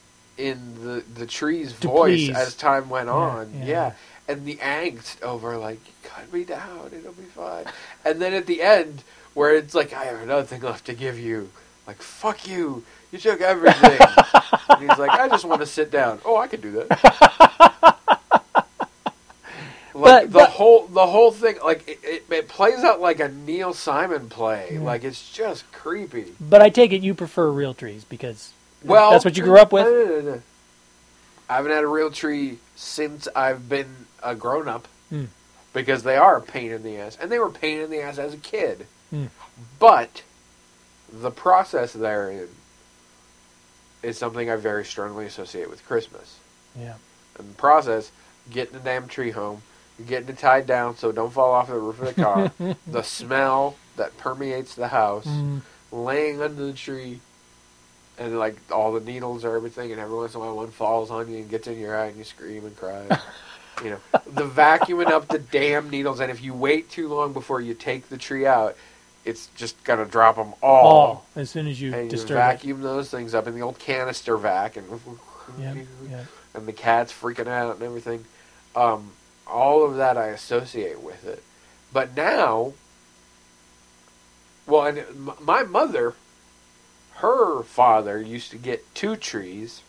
in the tree's voice as time went on. Yeah. And the angst over, like, cut me down, it'll be fine. And then at the end, where it's like, I have another thing left to give you. Like, fuck you. You took everything. And he's like, I just want to sit down. Oh, I could do that. Like, the whole thing, like it plays out like a Neil Simon play. Yeah. Like it's just creepy. But I take it you prefer real trees because Well, that's what you grew up with. No. I haven't had a real tree since I've been a grown up because they are a pain in the ass, and they were a pain in the ass as a kid. But the process therein is something I very strongly associate with Christmas. Yeah. And the process, getting the damn tree home, getting it tied down so it don't fall off the roof of the car, the smell that permeates the house, laying under the tree, and like all the needles or everything, and every once in a while one falls on you and gets in your eye and you scream and cry. You know, the vacuuming up the damn needles, and if you wait too long before you take the tree out, it's just gonna drop them all as soon as you and you disturb vacuum those things up in the old canister vac, and and the cat's freaking out and everything. All of that I associate with it. But now, well, and my mother, her father used to get 2 trees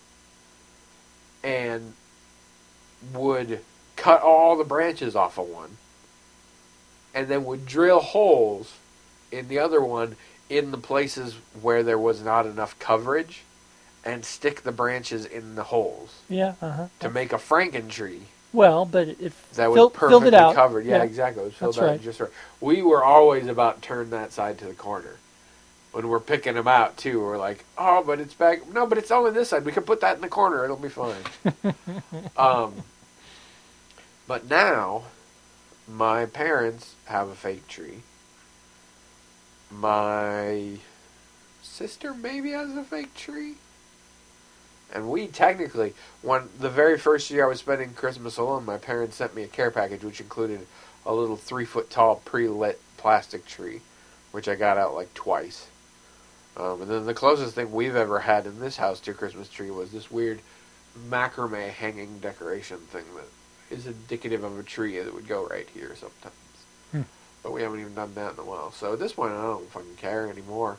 and would cut all the branches off of one and then would drill holes in the other one in the places where there was not enough coverage and stick the branches in the holes to make a Franken tree. Well, but it that was filled perfectly it out. covered. Yeah, exactly. It was filled That's out right. just right. We were always about turn that side to the corner. When we're picking them out, too, we're like, oh, but it's back. No, but it's only this side. We can put that in the corner. It'll be fine. But now, my parents have a fake tree. My sister maybe has a fake tree. And we technically, the very first year I was spending Christmas alone, my parents sent me a care package, which included a little 3-foot-tall pre-lit plastic tree, which I got out like twice. And then the closest thing we've ever had in this house to a Christmas tree was this weird macrame hanging decoration thing that is indicative of a tree that would go right here sometimes. But we haven't even done that in a while. So at this point, I don't fucking care anymore.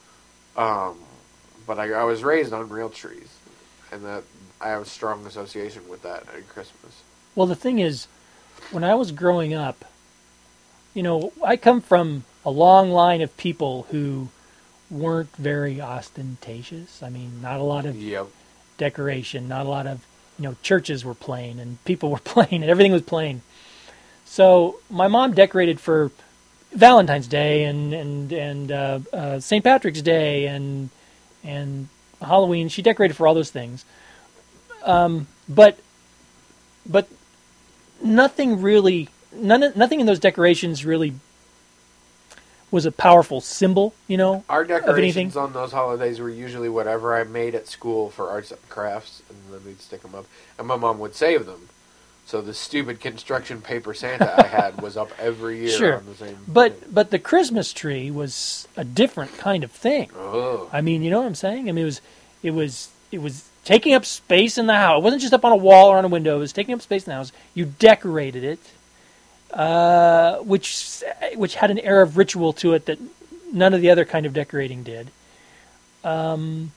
But I was raised on real trees. And that I have a strong association with that at Christmas. Well, the thing is, when I was growing up, I come from a long line of people who weren't very ostentatious. I mean, not a lot of decoration, not a lot of, churches were plain and people were plain and everything was plain. So my mom decorated for Valentine's Day and St. Patrick's Day and Halloween. She decorated for all those things. But nothing really, nothing in those decorations really was a powerful symbol, Our of anything. decorations on those holidays were usually whatever I made at school for arts and crafts, and then we'd stick them up. And my mom would save them. So the stupid construction paper Santa I had was up every year on the same thing. But the Christmas tree was a different kind of thing. Oh. I mean, you know what I'm saying? I mean, it was taking up space in the house. It wasn't just up on a wall or on a window. It was taking up space in the house. You decorated it, which had an air of ritual to it that none of the other kind of decorating did. The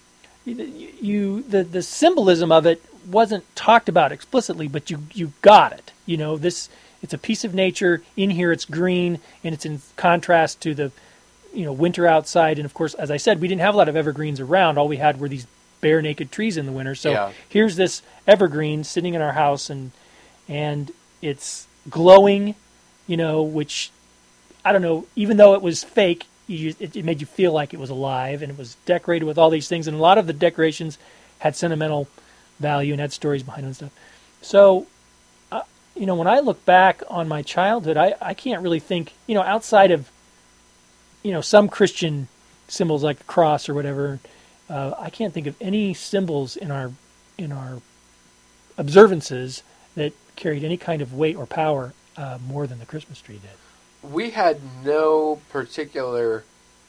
symbolism of it wasn't talked about explicitly, but you got it. It's a piece of nature. In here, it's green, and it's in contrast to the winter outside. And of course, as I said, we didn't have a lot of evergreens around. All we had were these bare naked trees in the winter. So here's this evergreen sitting in our house, and it's glowing, which I don't know. Even though it was fake, it made you feel like it was alive, and it was decorated with all these things. And a lot of the decorations had sentimental value and had stories behind them and stuff. So, when I look back on my childhood, I can't really think, outside of, some Christian symbols like the cross or whatever. I can't think of any symbols in our observances that carried any kind of weight or power more than the Christmas tree did. We had no particular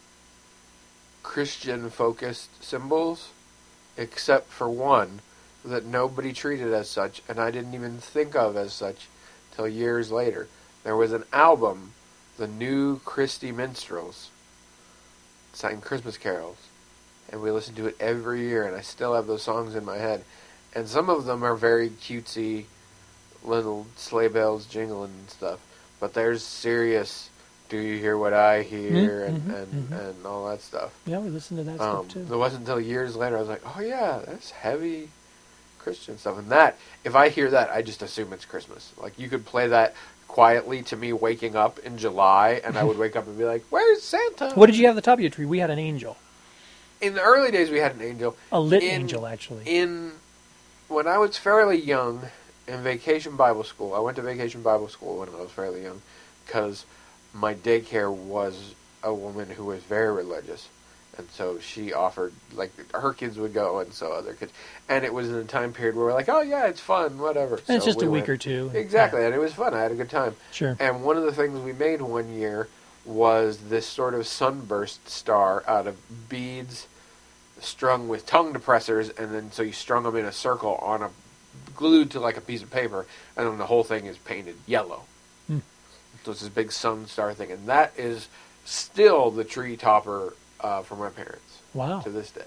Christian-focused symbols, except for one that nobody treated as such, and I didn't even think of as such till years later. There was an album, The New Christy Minstrels, sang Christmas carols, and we listened to it every year, and I still have those songs in my head. And some of them are very cutesy, little sleigh bells jingling and stuff. But there's serious, do you hear what I hear, and all that stuff. Yeah, we listen to that stuff too. It wasn't until years later I was like, oh yeah, that's heavy Christian stuff. And that, if I hear that, I just assume it's Christmas. Like, you could play that quietly to me waking up in July, and I would wake up and be like, where's Santa? What did you have at the top of your tree? We had an angel. In the early days, we had an angel. A lit angel, actually. When I was fairly young, in Vacation Bible School, I went to Vacation Bible School when I was fairly young, because my daycare was a woman who was very religious. And so she offered, like, her kids would go, and so other kids. And it was in a time period where we're like, oh, yeah, it's fun, whatever. And it's just a week or two. Exactly, and it was fun. I had a good time. Sure. And one of the things we made one year was this sort of sunburst star out of beads strung with tongue depressors, and then so you strung them in a circle on a glued to like a piece of paper, and then the whole thing is painted yellow. So it's this big sun star thing, and that is still the tree topper for my parents. Wow. To this day.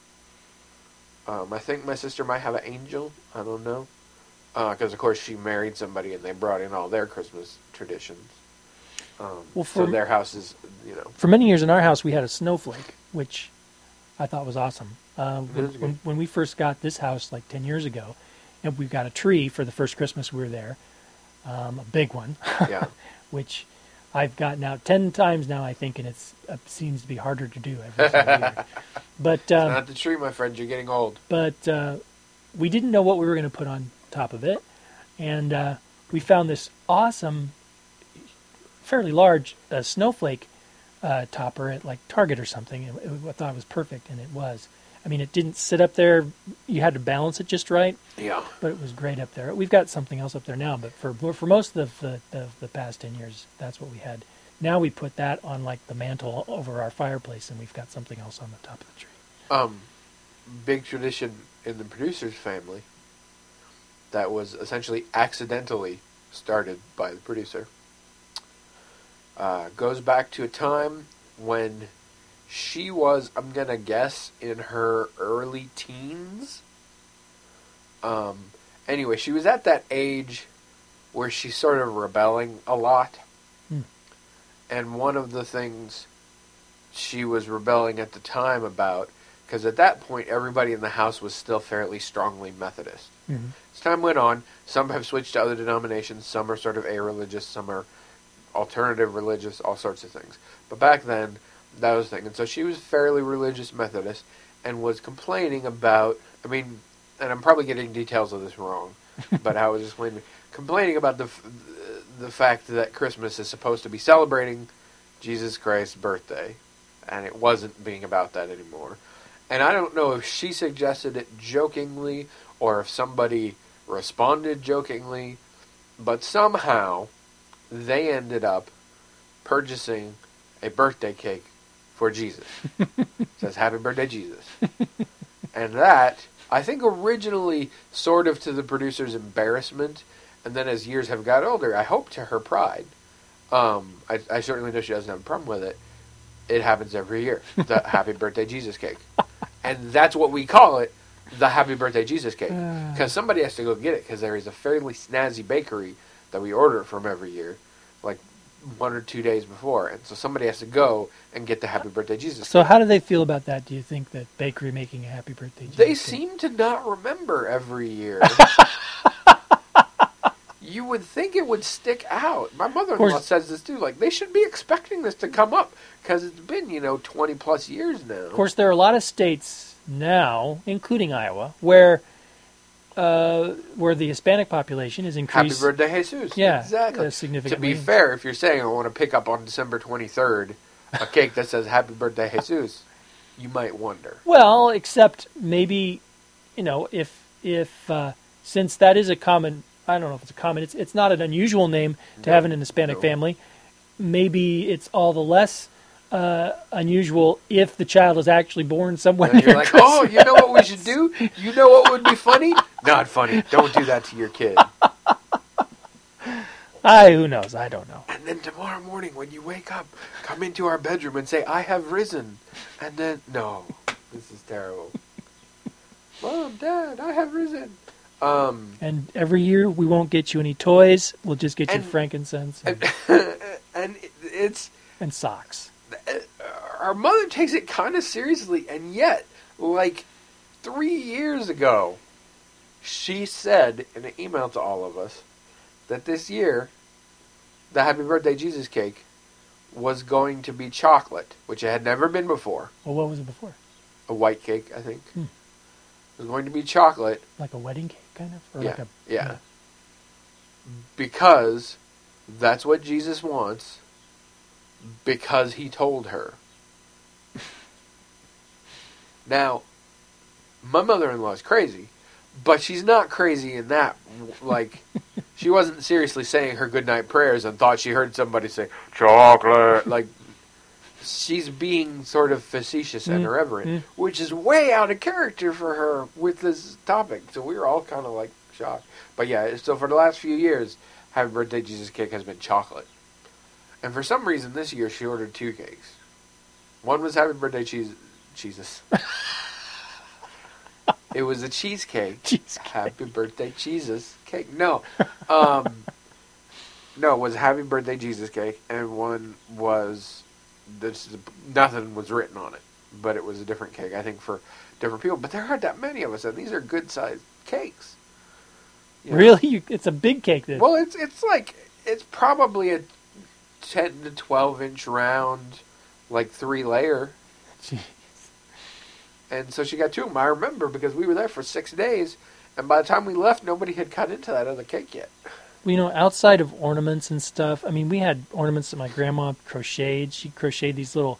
I think my sister might have an angel. I don't know. Because, of course, she married somebody and they brought in all their Christmas traditions. So their house is, For many years in our house, we had a snowflake, which I thought was awesome. When we first got this house, like 10 years ago, and we got a tree for the first Christmas we were there, a big one, yeah. which I've gotten out 10 times now, I think, and it seems to be harder to do every single year. But not the tree, my friend. You're getting old. But we didn't know what we were going to put on top of it, and we found this awesome, fairly large snowflake topper at like Target or something. I thought it was perfect, and it was. I mean, it didn't sit up there. You had to balance it just right. Yeah. But it was great up there. We've got something else up there now, but for most of the past 10 years, that's what we had. Now we put that on like the mantle over our fireplace, and we've got something else on the top of the tree. Big tradition in the producer's family that was essentially accidentally started by the producer. Goes back to a time when she was, I'm going to guess, in her early teens. Anyway, she was at that age where she's sort of rebelling a lot. And one of the things she was rebelling at the time about, because at that point everybody in the house was still fairly strongly Methodist. As time went on, some have switched to other denominations, some are sort of a-religious, some are alternative religious, all sorts of things. But back then, that was the thing. And so she was fairly religious Methodist and was complaining about, and I'm probably getting details of this wrong, but I was complaining about the fact that Christmas is supposed to be celebrating Jesus Christ's birthday, and it wasn't being about that anymore. And I don't know if she suggested it jokingly or if somebody responded jokingly, but somehow they ended up purchasing a birthday cake for Jesus. It says, "Happy Birthday, Jesus." And that, I think originally sort of to the producer's embarrassment, and then as years have got older, I hope to her pride. I certainly know she doesn't have a problem with it. It happens every year. The Happy Birthday Jesus cake. And that's what we call it, the Happy Birthday Jesus cake. Because somebody has to go get it, because there is a fairly snazzy bakery that we order from every year, like 1 or 2 days before. And so somebody has to go and get the Happy Birthday Jesus cake. So how do they feel about that? Do you think that bakery making a Happy Birthday Jesus They cake? seem to not remember every year. You would think it would stick out. My mother-in-law says this too. Like, they should be expecting this to come up because it's been, 20 plus years now. Of course, there are a lot of states now, including Iowa, where the Hispanic population is increased. Happy Birthday, Jesus. Yeah, exactly. Significantly. To be fair, if you're saying I want to pick up on December 23rd a cake that says Happy Birthday, Jesus, you might wonder. Well, except maybe, if since that is a common. I don't know if it's a common. It's not an unusual name to have in an Hispanic family. Maybe it's all the less unusual if the child is actually born somewhere and near you're like, Christmas. oh, you know what we should do? You know what would be funny? Not funny. Don't do that to your kid. Who knows? I don't know. And then tomorrow morning when you wake up, come into our bedroom and say, "I have risen." And then, no, this is terrible. Mom, Dad, I have risen. And every year we won't get you any toys. We'll just get you And- frankincense and it's and socks. our mother takes it kind of seriously, and yet, like 3 years ago, she said in an email to all of us that this year, the Happy Birthday Jesus cake was going to be chocolate, which it had never been before. Well, what was it before? A white cake, I think. Hmm. It was going to be chocolate. Like a wedding cake, kind of? Or Yeah, like a, yeah. Because that's what Jesus wants, because he told her. Now, my mother-in-law is crazy, but she's not crazy in that, like, she wasn't seriously saying her goodnight prayers and thought she heard somebody say, chocolate, like, she's being sort of facetious and irreverent, which is way out of character for her with this topic, so we were all kind of, like, shocked. But yeah, so for the last few years, Happy Birthday Jesus cake has been chocolate. And for some reason this year she ordered 2 cakes. One was Happy Birthday Jesus. It was a cheesecake. Cheesecake. Happy Birthday Jesus cake. No. No, it was Happy Birthday Jesus cake, and one was nothing was written on it, but it was a different cake, I think, for different people. But there aren't that many of us, and these are good-sized cakes. You know? Really? It's a big cake then. Well, it's probably a 10 to 12 inch round, like 3-layer. Jeez. And so she got 2 of them. I remember because we were there for 6 days, and by the time we left, nobody had cut into that other cake yet. Well, you know, outside of ornaments and stuff, I mean, we had ornaments that my grandma crocheted. She crocheted these little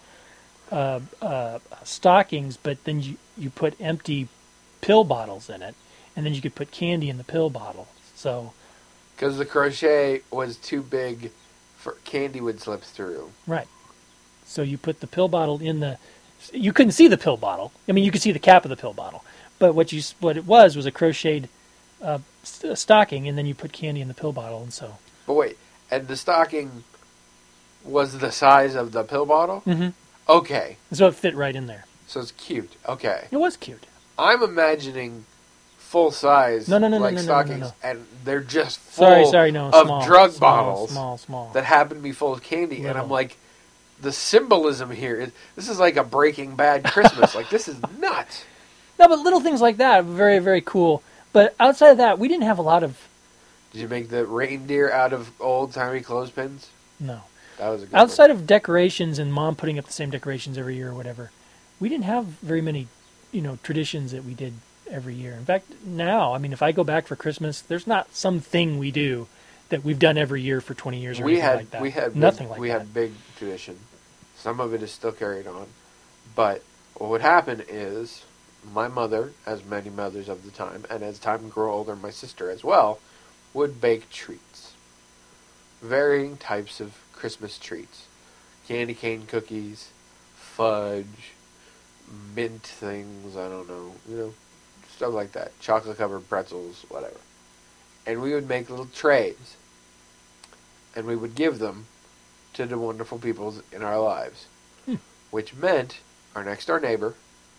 stockings, but then you put empty pill bottles in it, and then you could put candy in the pill bottle. So, Because the crochet was too big for candy would slip through. right. So you put the pill bottle in the. You couldn't see the pill bottle. I mean, you could see the cap of the pill bottle, but what it was a crocheted stocking, and then you put candy in the pill bottle, and so. But wait, and the stocking was the size of the pill bottle? Mm-hmm. Okay. So it fit right in there. So it's cute. Okay. It was cute. I'm imagining full size like stockings, and they're just full No, of small, drug small, bottles small. that happen to be full of candy. And Little. I'm like, the symbolism here this is like a Breaking Bad Christmas. Like, this is nuts. No, but little things like that are very, very cool. But outside of that, we didn't have a lot of. Did you make the reindeer out of old timey clothespins? No. That was a good Outside of decorations and Mom putting up the same decorations every year or whatever, we didn't have very many, traditions that we did every year. In fact, now, I mean, if I go back for Christmas, there's not something we do that we've done every year for 20 years or anything like that. We had nothing big, like we that. had big tradition. Some of it is still carried on, but what would happen is my mother, as many mothers of the time, and as time grew older, my sister as well, would bake treats, varying types of Christmas treats, candy cane cookies, fudge, mint things. I don't know, stuff like that, chocolate covered pretzels, whatever. And we would make little trays, and we would give them to the wonderful people in our lives, which meant our next door neighbor,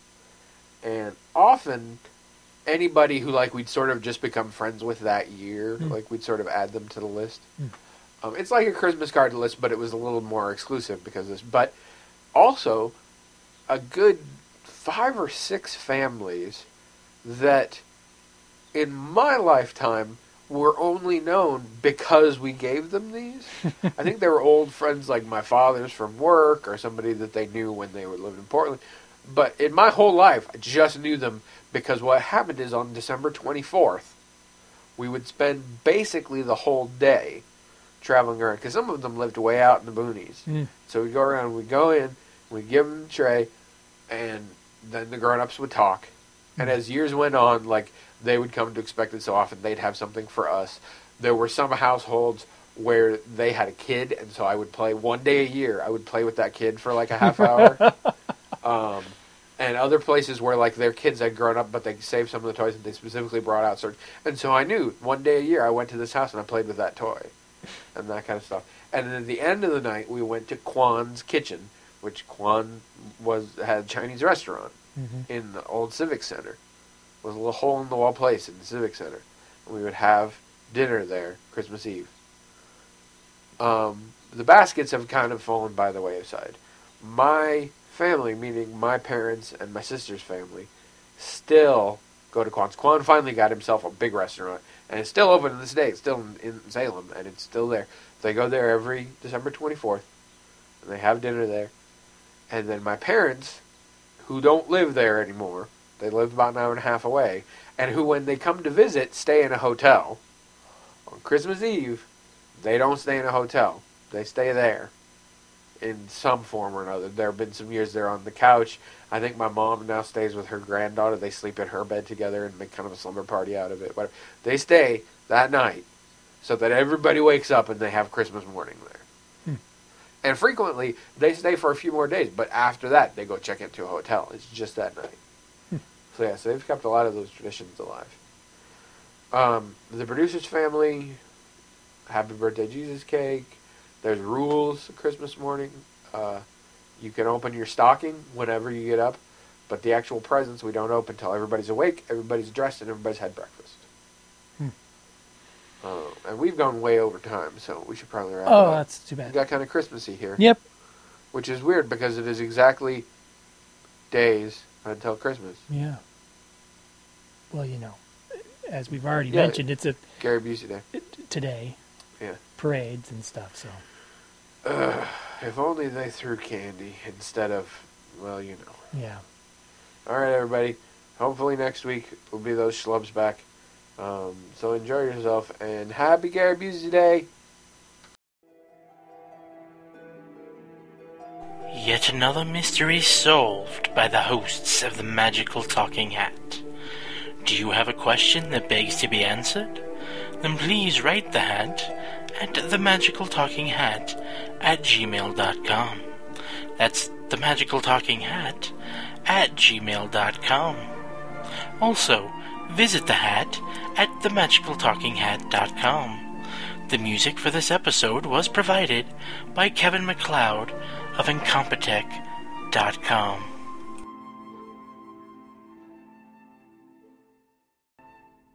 and often anybody who we'd sort of just become friends with that year, we'd sort of add them to the list. It's like a Christmas card list, but it was a little more exclusive because of this. But also a good 5 or 6 families that in my lifetime were only known because we gave them these. I think they were old friends like my father's from work or somebody that they knew when they were living in Portland. But in my whole life, I just knew them because what happened is on December 24th, we would spend basically the whole day traveling around because some of them lived way out in the boonies. So we'd go around, we'd go in, we'd give them the tray, and then the grown-ups would talk. And as years went on, they would come to expect it so often they'd have something for us. There were some households where they had a kid, and so I would play one day a year. I would play with that kid for a half hour. And other places where their kids had grown up, but they saved some of the toys and they specifically brought out certain. And so I knew one day a year I went to this house and I played with that toy, and that kind of stuff. And then at the end of the night, we went to Kwan's Kitchen, which Kwan had a Chinese restaurant in the old Civic Center. It was a little hole-in-the-wall place in the Civic Center. We would have dinner there Christmas Eve. The baskets have kind of fallen by the wayside. My family, meaning my parents and my sister's family, still go to Kwan's. Kwan finally got himself a big restaurant, and it's still open to this day. It's still in Salem, and it's still there. They go there every December 24th, and they have dinner there. And then my parents, who don't live there anymore, they live about an hour and a half away, and who, when they come to visit, stay in a hotel. On Christmas Eve, they don't stay in a hotel. They stay there in some form or another. There have been some years they're on the couch. I think my mom now stays with her granddaughter. They sleep in her bed together and make kind of a slumber party out of it. But they stay that night so that everybody wakes up and they have Christmas morning there. And frequently, they stay for a few more days. But after that, they go check into a hotel. It's just that night. So yeah, so they've kept a lot of those traditions alive. The producer's family, Happy Birthday Jesus cake. There's rules Christmas morning. You can open your stocking whenever you get up, but the actual presents we don't open until everybody's awake, everybody's dressed, and everybody's had breakfast. And we've gone way over time, so we should probably wrap up. That's too bad. We got kind of Christmassy here. Yep. Which is weird because it is exactly days until Christmas. Yeah. Well, as we've already mentioned, it's a Gary Busey Day. Today. Yeah. Parades and stuff, so. If only they threw candy instead of, Yeah. All right, everybody. Hopefully next week will be those schlubs back. So enjoy yourself, and happy Gary Busey Day. Yet another mystery solved by the hosts of the Magical Talking Hat. Do you have a question that begs to be answered? Then please write the hat at themagicaltalkinghat@gmail.com. That's themagicaltalkinghat@gmail.com. Also, visit the hat at themagicaltalkinghat.com. The music for this episode was provided by Kevin MacLeod of Incompetech.com.